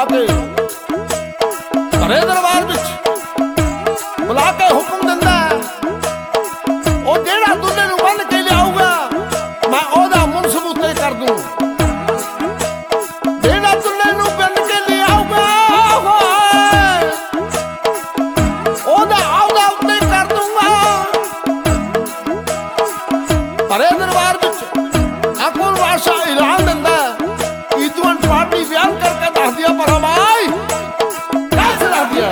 बुला के घरे दरबार विच बुला के हुक्म दिंदा ओ जेड़ा दुल्हे नूं बन के लिआऊगा मैं ओदा मुनसब उत्ते कर दूं। जेड़ा दुल्हे नूं बन के लिआऊगा ओदा औदा उत्ते कर दूंगा। घरे दरबार विच अकबर बादशाह ऐलान दिंदा ईदुआन पार्टी बयान करके दस दिया पर हमारी कैसे दस दिया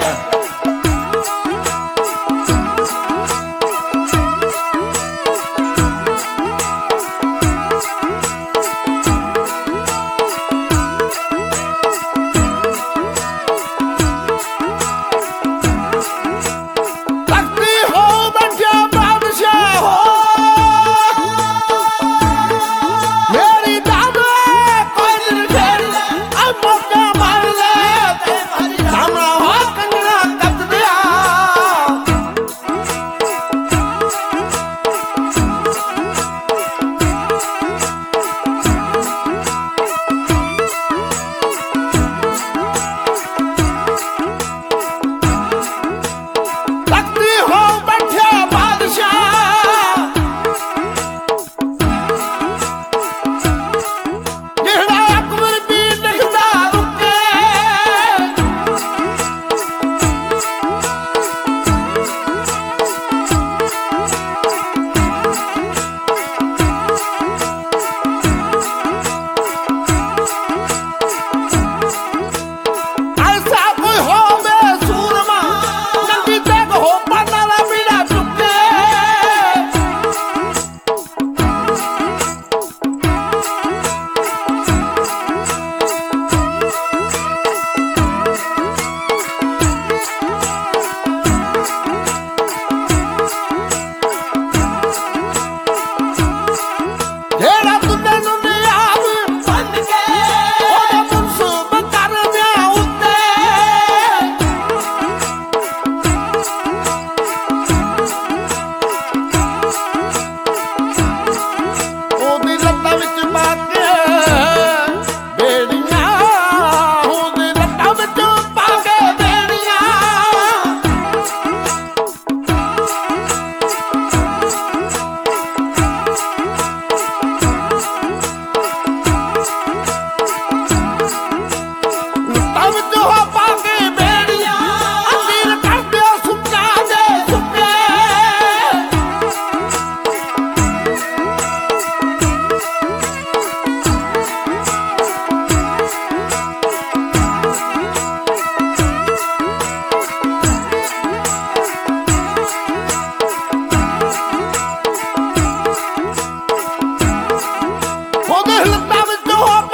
लगती हो बच्चा बादशाह हो मेरी दादा कोई दिन खेल अब मौका मार ले सामना हो कंगना कत दिया। लगती हो बच्चा बादशाह जेड़ा अकबर भी लिखदा रुके ऐसा कोई हो बे सूरमा नंगी जग हो पन्ना ला बीड़ा चुके। जेड़ा दुल्हे नूं लिआव बन के ओदा मुनसब कर दिया उत्ते। ओदी लत्तां विच पा के बेड़ियां ओदी लत्तां विच पा के बेड़ियां। लत्तां विच हो पा के बेड़ियां असीर कर दिओ सुच्चा दे सुके। ओदे लत्तां विच हो